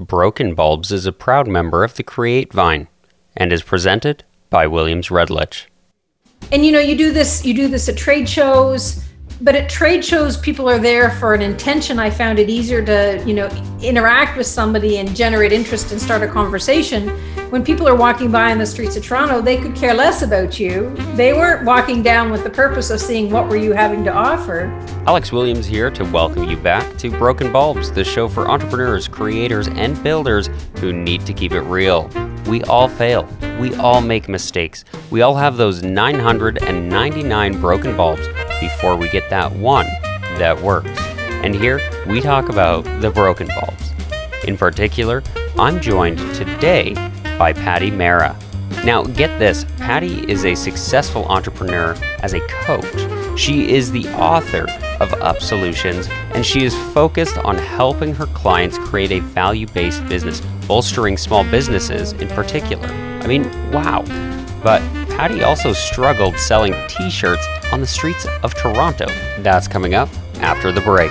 Broken Bulbs is a proud member of the Create Vine and is presented by Williams Redlich. And you do this at trade shows, but at trade shows, people are there for an intention. I found it easier to, interact with somebody and generate interest and start a conversation. When people are walking by in the streets of Toronto, they could care less about you. They weren't walking down with the purpose of seeing what were you having to offer. Alex Williams here to welcome you back to Broken Bulbs, the show for entrepreneurs, creators, and builders who need to keep it real. We all fail. We all make mistakes. We all have those 999 broken bulbs before we get that one that works. And here we talk about the broken bulbs. In particular, I'm joined today by Patty Mera. Now, get this, Patty is a successful entrepreneur as a coach. She is the author of Up Solutions, and she is focused on helping her clients create a value-based business, bolstering small businesses in particular. I mean, wow. But Patty also struggled selling t-shirts on the streets of Toronto. That's coming up after the break.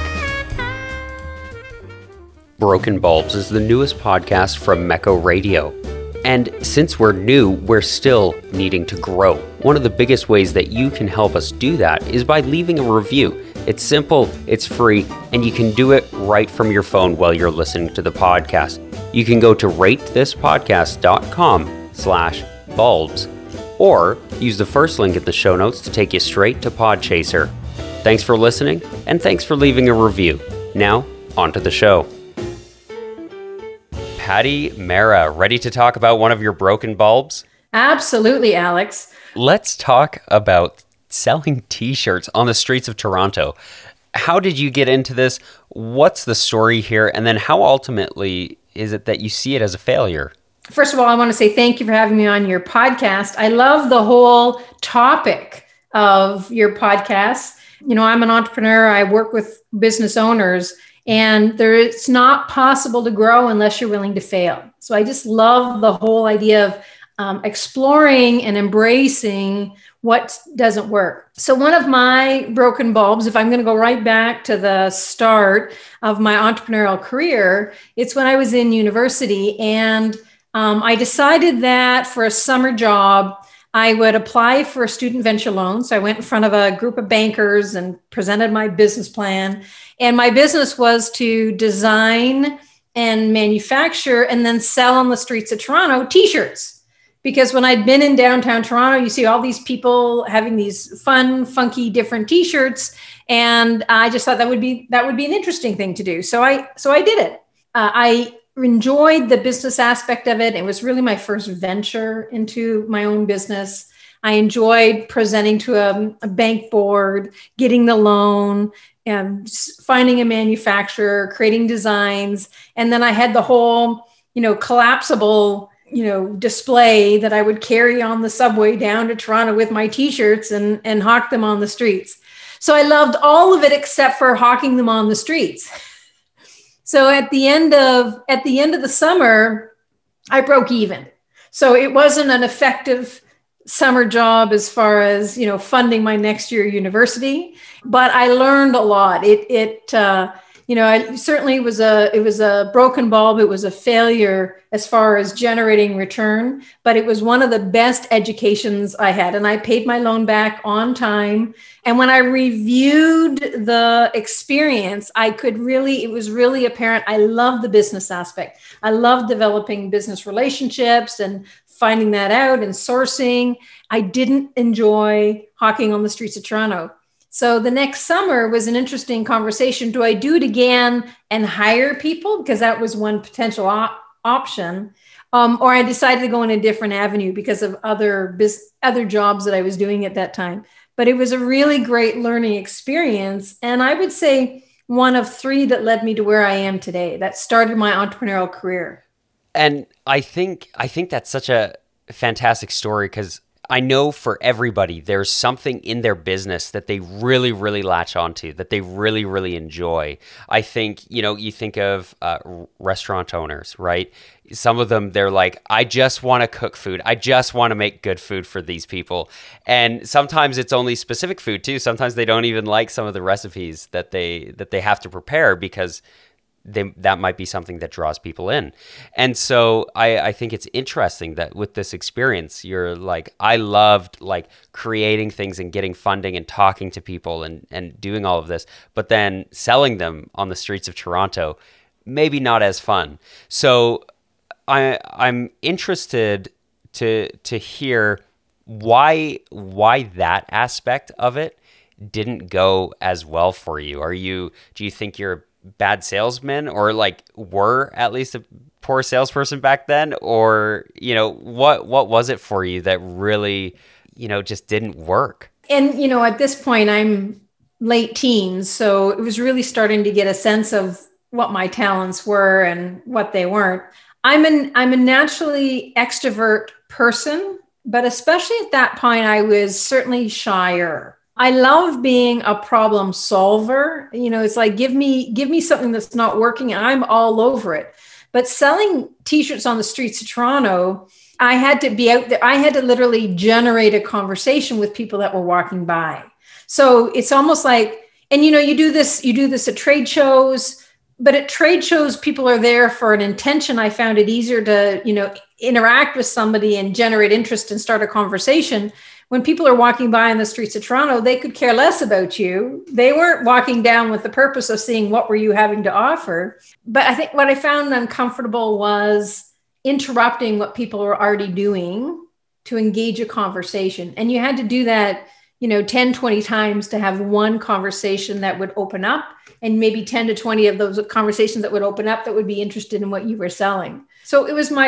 Broken Bulbs is the newest podcast from Mecco Radio. And since we're new, we're still needing to grow. One of the biggest ways that you can help us do that is by leaving a review. It's simple, it's free, and you can do it right from your phone while you're listening to the podcast. You can go to ratethispodcast.com/bulbs or use the first link in the show notes to take you straight to Podchaser. Thanks for listening, and thanks for leaving a review. Now, on to the show. Patty Mera, ready to talk about one of your broken bulbs? Absolutely, Alex. Let's talk about selling t-shirts on the streets of Toronto. How did you get into this? What's the story here? And then how ultimately is it that you see it as a failure? First of all, I want to say thank you for having me on your podcast. I love the whole topic of your podcast. I'm an entrepreneur. I work with business owners, and it's not possible to grow unless you're willing to fail. So I just love the whole idea of exploring and embracing what doesn't work. So one of my broken bulbs, if I'm going to go right back to the start of my entrepreneurial career, it's when I was in university, and I decided that for a summer job, I would apply for a student venture loan. So I went in front of a group of bankers and presented my business plan. And my business was to design and manufacture and then sell on the streets of Toronto t-shirts. Because when I'd been in downtown Toronto, you see all these people having these fun, funky, different t-shirts. And I just thought that would be an interesting thing to do. So I did it. I enjoyed the business aspect of it. It was really my first venture into my own business. I enjoyed presenting to a bank board, getting the loan, and finding a manufacturer, creating designs. And then I had the whole, collapsible, display that I would carry on the subway down to Toronto with my t-shirts and hawk them on the streets. So I loved all of it except for hawking them on the streets. So at the end of the summer, I broke even. So it wasn't an effective summer job as far as, funding my next year university, but I learned a lot. I certainly it was a broken bulb. It was a failure as far as generating return, but it was one of the best educations I had. And I paid my loan back on time. And when I reviewed the experience, it was really apparent. I love the business aspect. I love developing business relationships and finding that out and sourcing. I didn't enjoy hawking on the streets of Toronto. So the next summer was an interesting conversation. Do I do it again and hire people? Because that was one potential option. Or I decided to go in a different avenue because of other jobs that I was doing at that time. But it was a really great learning experience. And I would say one of three that led me to where I am today, that started my entrepreneurial career. And I think that's such a fantastic story, because I know for everybody, there's something in their business that they really, really latch onto, that they really, really enjoy. I think, you think of restaurant owners, right? Some of them, they're like, I just want to cook food. I just want to make good food for these people. And sometimes it's only specific food too. Sometimes they don't even like some of the recipes that they have to prepare because that might be something that draws people in. And so I think it's interesting that with this experience, you're like, I loved like creating things and getting funding and talking to people and doing all of this, but then selling them on the streets of Toronto, maybe not as fun. So I'm interested to hear why that aspect of it didn't go as well for you. Do you think you're a bad salesman, or like were at least a poor salesperson back then? Or, what was it for you that really, just didn't work? And, at this point I'm late teens. So it was really starting to get a sense of what my talents were and what they weren't. I'm a naturally extrovert person, but especially at that point, I was certainly shyer. I love being a problem solver. It's like, give me something that's not working and I'm all over it. But selling t-shirts on the streets of Toronto, I had to be out there. I had to literally generate a conversation with people that were walking by. So it's almost like, and you do this at trade shows, but at trade shows, people are there for an intention. I found it easier to, interact with somebody and generate interest and start a conversation. When people are walking by on the streets of Toronto, they could care less about you. They weren't walking down with the purpose of seeing what were you having to offer. But I think what I found uncomfortable was interrupting what people were already doing to engage a conversation. And you had to do that, 10, 20 times to have one conversation that would open up, and maybe 10 to 20 of those conversations that would open up that would be interested in what you were selling. So it was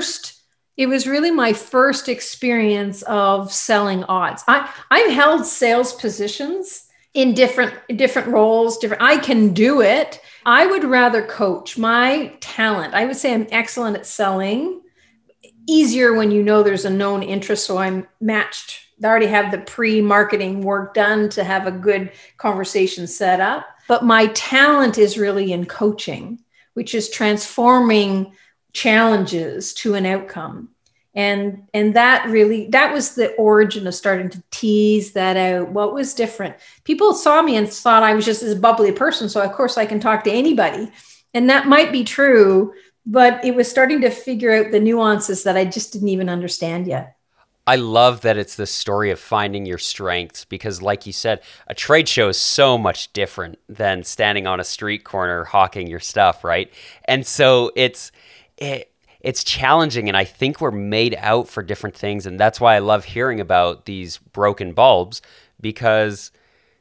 really my first experience of selling odds. I've held sales positions in different roles, I can do it. I would rather coach. My talent, I would say I'm excellent at selling. Easier when there's a known interest, so I'm matched. I already have the pre-marketing work done to have a good conversation set up. But my talent is really in coaching, which is transforming challenges to an outcome. And that was the origin of starting to tease that out. What was different? People saw me and thought I was just this bubbly person. So of course I can talk to anybody. And that might be true, but it was starting to figure out the nuances that I just didn't even understand yet. I love that it's the story of finding your strengths, because like you said, a trade show is so much different than standing on a street corner hawking your stuff, right? And so it's challenging, and I think we're made out for different things, and that's why I love hearing about these broken bulbs, because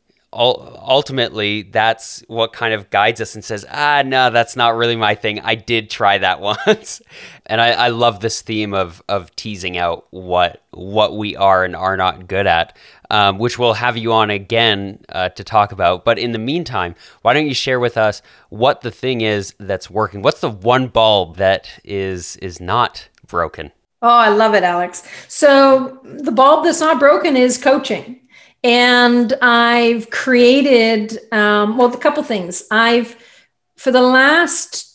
ultimately that's what kind of guides us and says, no, that's not really my thing. I did try that once. And I love this theme of teasing out what we are and are not good at, which we'll have you on again to talk about. But in the meantime, why don't you share with us what the thing is that's working? What's the one bulb that is not broken? Oh, I love it, Alex. So the bulb that's not broken is coaching. And I've created, a couple things. For the last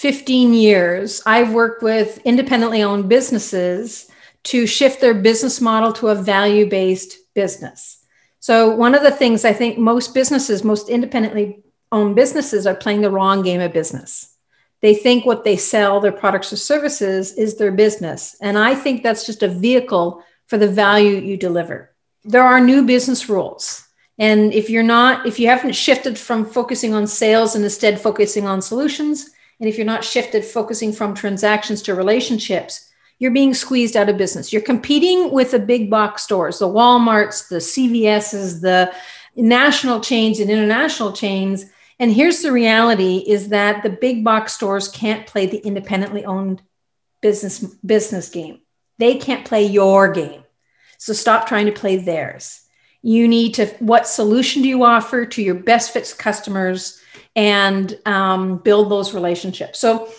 15 years, I've worked with independently owned businesses to shift their business model to a value-based business. So one of the things I think most independently owned businesses are playing the wrong game of business. They think what they sell, their products or services, is their business. And I think that's just a vehicle for the value you deliver. There are new business rules. And if you haven't shifted from focusing on sales and instead focusing on solutions, and if you're not shifted focusing from transactions to relationships, you're being squeezed out of business. You're competing with the big box stores, the Walmarts, the CVSs, the national chains and international chains. And here's the reality is that the big box stores can't play the independently owned business game. They can't play your game. So stop trying to play theirs. You need to, what solution do you offer to your best fit customers, and build those relationships. So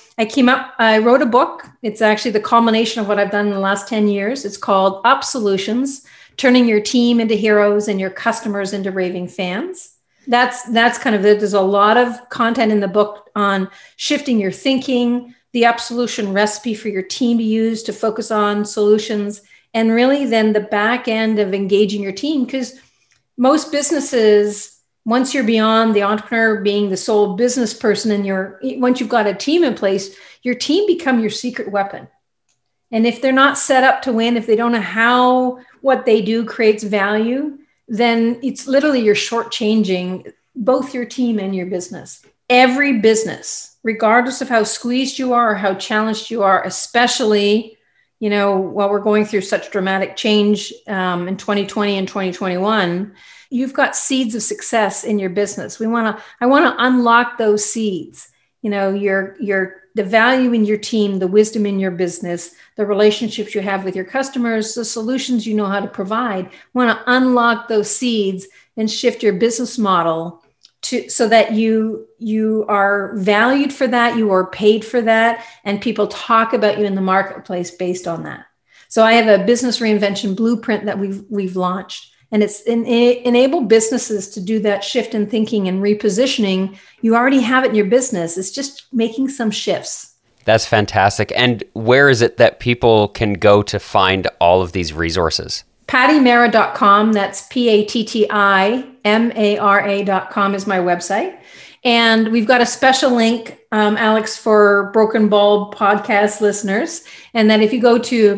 I wrote a book. It's actually the culmination of what I've done in the last 10 years. It's called Up Solutions, Turning Your Team into Heroes and Your Customers into Raving Fans. That's kind of it. There's a lot of content in the book on shifting your thinking, the Up Solution recipe for your team to use to focus on solutions, and really then the back end of engaging your team, because most businesses Once you're beyond the entrepreneur being the sole business person once you've got a team in place, your team become your secret weapon. And if they're not set up to win, if they don't know how what they do creates value, then it's literally you're shortchanging both your team and your business. Every business, regardless of how squeezed you are or how challenged you are, especially, while we're going through such dramatic change in 2020 and 2021, you've got seeds of success in your business. I want to unlock those seeds. The value in your team, the wisdom in your business, the relationships you have with your customers, the solutions you know how to provide. I want to unlock those seeds and shift your business model so that you are valued for that, you are paid for that, and people talk about you in the marketplace based on that. So I have a business reinvention blueprint that we've launched. And it's enable businesses to do that shift in thinking and repositioning. You already have it in your business. It's just making some shifts. That's fantastic. And where is it that people can go to find all of these resources? PattyMara.com. That's PattyMara.com is my website. And we've got a special link, Alex, for Broken Bulb podcast listeners. And then if you go to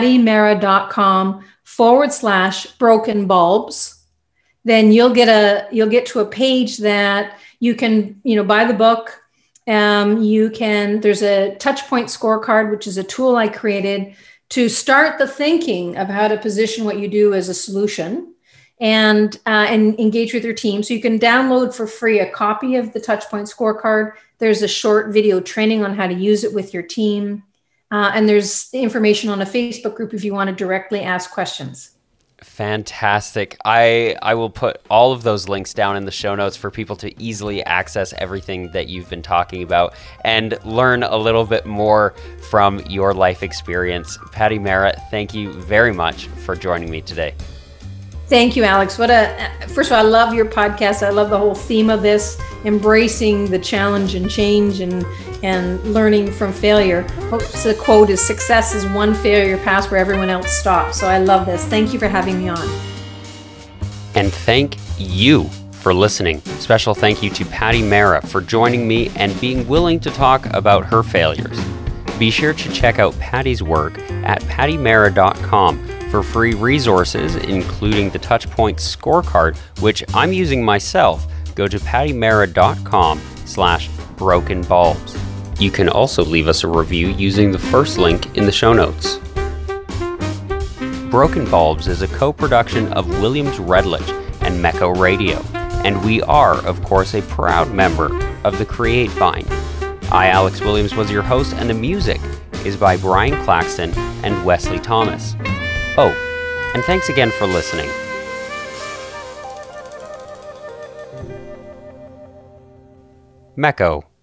PattyMara.com/broken bulbs, then you'll get to a page that you can, buy the book. There's a Touchpoint scorecard, which is a tool I created to start the thinking of how to position what you do as a solution and engage with your team. So you can download for free a copy of the Touchpoint scorecard. There's a short video training on how to use it with your team. And there's information on a Facebook group if you want to directly ask questions. Fantastic. I will put all of those links down in the show notes for people to easily access everything that you've been talking about and learn a little bit more from your life experience. Patty Mara, thank you very much for joining me today. Thank you, Alex. First of all, I love your podcast. I love the whole theme of this, embracing the challenge and change and learning from failure. The quote is, "Success is one failure past where everyone else stops." So I love this. Thank you for having me on. And thank you for listening. Special thank you to Patty Mara for joining me and being willing to talk about her failures. Be sure to check out Patty's work at PattyMara.com for free resources, including the Touchpoint scorecard, which I'm using myself. Go to PattyMara.com/broken bulbs. You can also leave us a review using the first link in the show notes. Broken Bulbs is a co-production of Williams Redledge and Mecco Radio, and we are, of course, a proud member of the Create Vine. I, Alex Williams, was your host, and the music is by Brian Claxton and Wesley Thomas. Oh, and thanks again for listening. Mecco.